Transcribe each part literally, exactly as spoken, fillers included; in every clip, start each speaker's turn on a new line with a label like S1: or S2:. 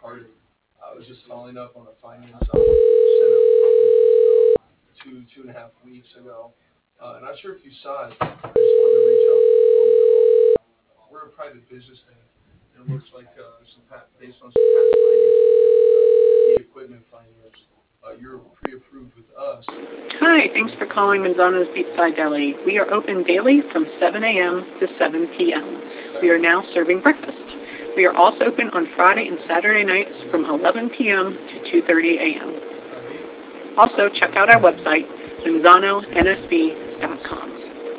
S1: Cardiff. I was just following up on a finance op we sent out a conference uh, two, two and a half weeks ago. Uh, not sure if you saw it. I just wanted to reach out for a phone call. Uh, we're a private business bank. And it looks like uh, some pa- based on some past financing with uh, the equipment finance, uh, you're pre-approved with us.
S2: Hi, thanks for calling Manzano's Beachside Deli. We are open daily from seven a.m. to seven p.m. We are now serving breakfast. We are also open on Friday and Saturday nights from eleven p.m. to two thirty a.m. Also, check out our website, manzano n s b dot com.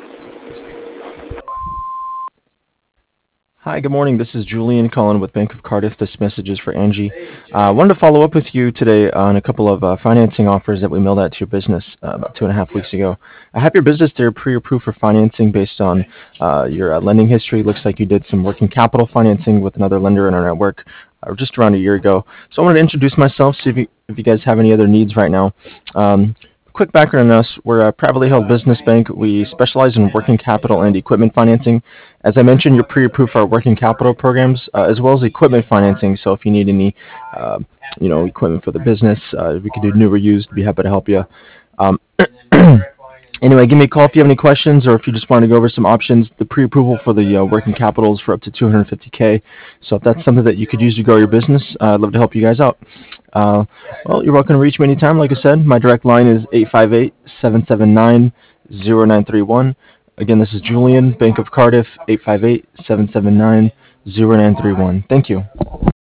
S3: Hi, good morning. This is Julian calling with Bank of Cardiff. This message is for Angie. I uh, wanted to follow up with you today on a couple of uh, financing offers that we mailed out to your business uh, about two and a half weeks ago. I have your business there pre-approved for financing based on uh, your uh, lending history. Looks like you did some working capital financing with another lender in our network uh, just around a year ago. So I wanted to introduce myself, see if you, if you guys have any other needs right now. Um, Quick background on us. We're a privately held business bank. We specialize in working capital and equipment financing. As I mentioned, you're pre-approved for our working capital programs, uh, as well as equipment financing. So if you need any, uh, you know, equipment for the business, uh, we could do new or used. Be happy to help you. Um, Anyway, give me a call if you have any questions or if you just want to go over some options. The pre-approval for the uh, working capital is for up to two hundred fifty K. So if that's something that you could use to grow your business, uh, I'd love to help you guys out. Uh, well, you're welcome to reach me anytime. Like I said, my direct line is eight five eight, seven seven nine, zero nine three one. Again, this is Julian, Bank of Cardiff, eight five eight, seven seven nine, zero nine three one. Thank you.